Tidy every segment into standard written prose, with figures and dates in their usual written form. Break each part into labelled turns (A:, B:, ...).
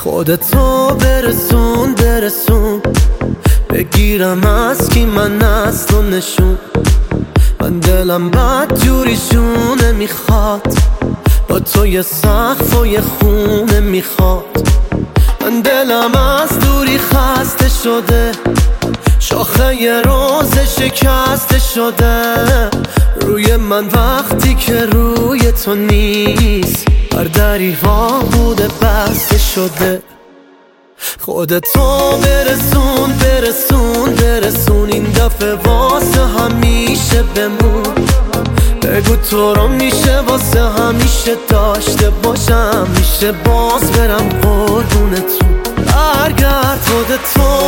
A: خودتو برسون بگیرم از کی من از تو نشون. من دلم بد جوریشونه میخواد، با تو یه سقف و یه خونه میخواد. من دلم از دوری خسته شده، شاخه یه روز شکسته شده. روی من وقتی که روی تو نیست، بر دریها بوده بسته شده. خودتو برسون این دفعه واسه همیشه بمون. بگو تو رو میشه واسه همیشه داشته باشم، میشه باز برم قربونتون. برگرد خودتو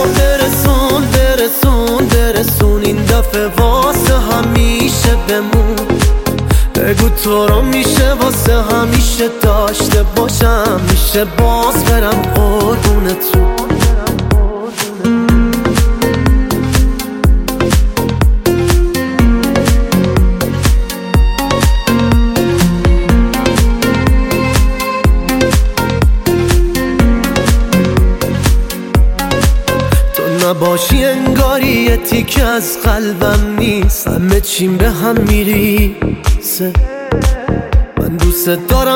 A: برسون این دفعه واسه همیشه بمون. بگو تو رو میشه واسه همیشه داشته باشم، میشه باز برم قربونتون. نباشی انگاری یه تیکه از قلبم نیست، همه چیم به هم میریزه. من دوست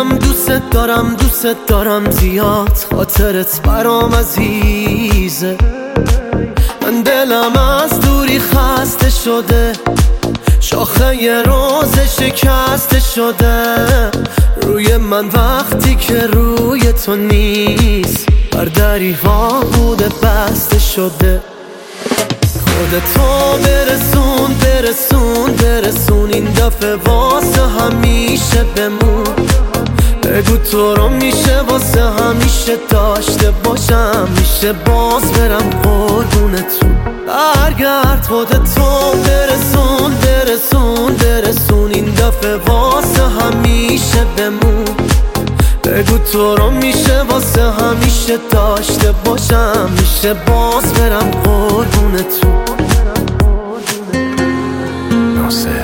A: دارم زیاد، خاطرت برام عزیزه. من دلم از دوری خسته شده، شاخه یه روز شکسته شده. روی من وقتی که روی تو نیست، بر دریها بوده بسته شده. خودتو برسون این دفعه واسه همیشه بمون. بگو تو رو میشه واسه همیشه داشته باشم، میشه باز برم قربونتون. برگرد خودتو برسون این دفعه واسه همیشه بمون. بگو تو رو میشه واسه همیشه داشته باشم، میشه باز برم قربونتون.